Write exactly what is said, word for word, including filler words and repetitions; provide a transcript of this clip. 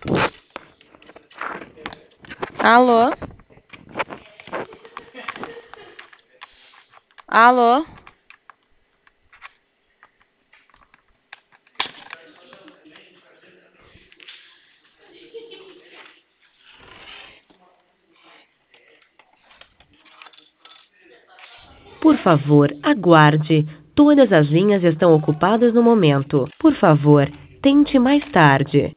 Alô? Alô? Por favor, aguarde. Todas as linhas estão ocupadas no momento. Por favor, tente mais tarde.